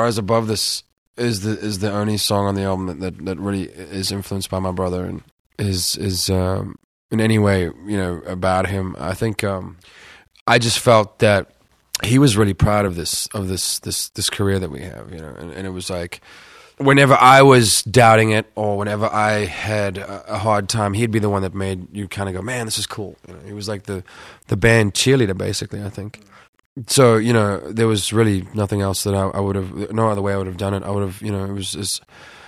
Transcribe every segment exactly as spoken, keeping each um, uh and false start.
Rise Above This is the is the only song on the album that, that, that really is influenced by my brother and is is um, in any way, you know, about him. I think um, I just felt that he was really proud of this of this this this career that we have, you know, and, and it was like whenever I was doubting it or whenever I had a, a hard time, he'd be the one that made you kind of go, man, this is cool. You know, he was like the the band cheerleader, basically, I think. So, you know, there was really nothing else that I, I would have, no other way I would have done it. I would have, you know, it was just,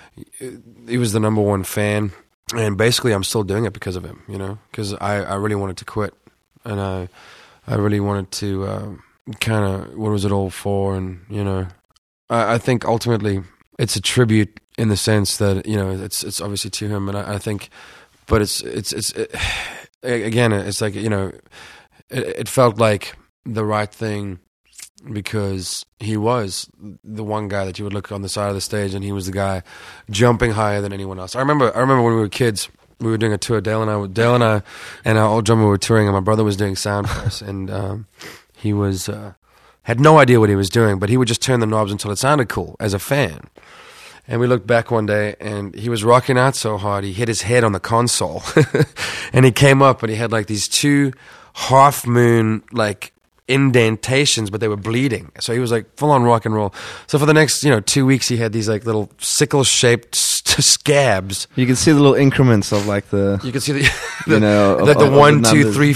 he was the number one fan. And basically I'm still doing it because of him, you know, because I, I really wanted to quit. And I I really wanted to uh, kind of, what was it all for? And, you know, I, I think ultimately it's a tribute in the sense that, you know, it's it's obviously to him. And I, I think, but it's, it's, it's it, again, it's like, you know, it, it felt like the right thing because he was the one guy that you would look on the side of the stage and he was the guy jumping higher than anyone else. I remember I remember when we were kids, we were doing a tour, Dale and I, Dale and I and our old drummer were touring and my brother was doing sound for us and um, he was, uh, had no idea what he was doing, but he would just turn the knobs until it sounded cool as a fan. And we looked back one day and he was rocking out so hard, he hit his head on the console and he came up and he had like these two half moon, like, indentations, but they were bleeding. So he was like full on rock and roll. So for the next, you know, two weeks, he had these like little sickle shaped scabs. You can see the little increments of like the. You can see the, the you know, the, of, the of one, the two, three.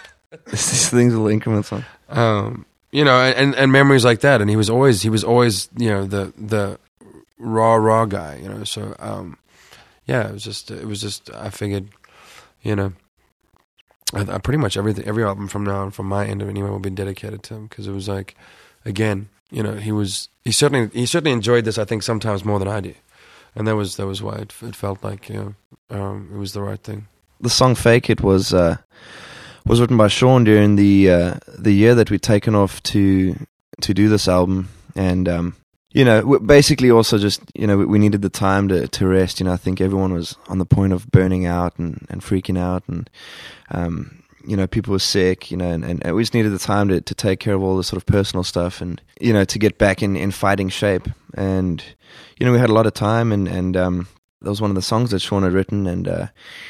These things, little increments on. Um, you know, and and memories like that. And he was always he was always you know the the raw raw guy. You know, so um, yeah, it was just it was just I figured, you know. I, I pretty much everything, every album from now on, from my end of it anyway, will be dedicated to him because it was like, again, you know, he was he certainly he certainly enjoyed this. I think sometimes more than I do, and that was that was why it, it felt like you know um, it was the right thing. The song "Fake It" was uh, was written by Sean during the uh, the year that we'd taken off to to do this album, and um, you know, basically also just you know we needed the time to to rest. You know, I think everyone was on the point of burning out and, and freaking out and. Um, you know, people were sick, you know, and, and we just needed the time to, to take care of all the sort of personal stuff and, you know, to get back in, in fighting shape. And, you know, we had a lot of time and, and um, that was one of the songs that Sean had written and uh,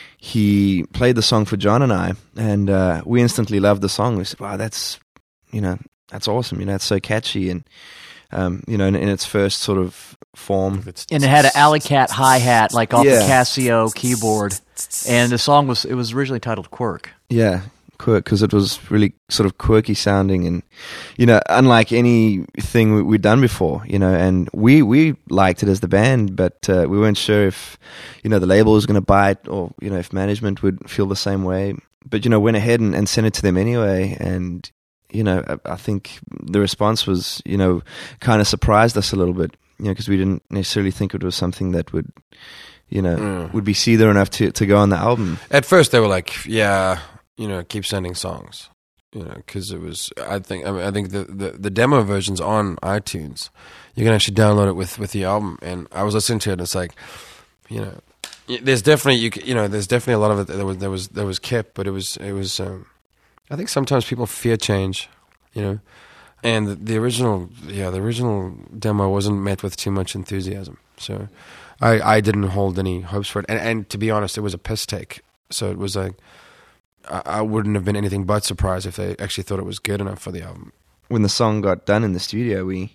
he played the song for John and I and uh, we instantly loved the song. We said, wow, that's, you know, that's awesome. You know, it's so catchy and, um, you know, in, in its first sort of form. And it had an Alley Cat hi-hat, like off Yeah. the Casio keyboard. And the song was, it was originally titled Quirk. Yeah, Quirk, because it was really sort of quirky sounding and, you know, unlike anything we, we'd done before, you know, and we, we liked it as the band, but uh, we weren't sure if, you know, the label was going to buy it or, you know, if management would feel the same way. But, you know, went ahead and, and sent it to them anyway, and, you know, I, I think the response was, you know, kind of surprised us a little bit, you know, because we didn't necessarily think it was something that would, you know, mm. would be seether enough to, to go on the album. At first they were like, yeah, you know, keep sending songs, you know, because it was, I think, I mean, I think the, the, the demo version's on iTunes. You can actually download it with, with the album. And I was listening to it and it's like, you know, there's definitely, you you know, there's definitely a lot of it that was, that was, that was kept, but it was, it was, um, I think sometimes people fear change, you know, and the, the original, yeah, the original demo wasn't met with too much enthusiasm. So I, I didn't hold any hopes for it. And, and to be honest, it was a piss take. So it was like, I, I wouldn't have been anything but surprised if they actually thought it was good enough for the album. When the song got done in the studio, we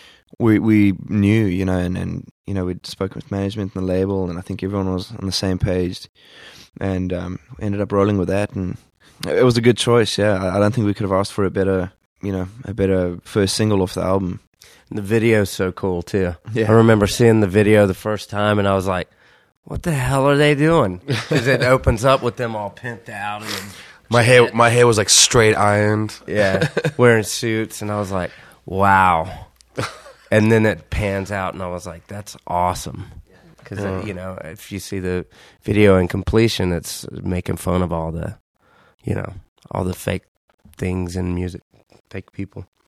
we we knew, you know, and, and you know, we'd spoken with management and the label, and I think everyone was on the same page, and um, ended up rolling with that, and it was a good choice. Yeah, I, I don't think we could have asked for a better, you know, a better first single off the album. The video's so cool too. Yeah. I remember seeing the video the first time, and I was like, "What the hell are they doing?" Because it opens up with them all pimped out, and my hair, my hair was like straight ironed. Yeah, wearing suits, and I was like, "Wow." And then it pans out, and I was like, "That's awesome." Because uh, you know, if you see the video in completion, it's making fun of all the, you know, all the fake things in music, fake people.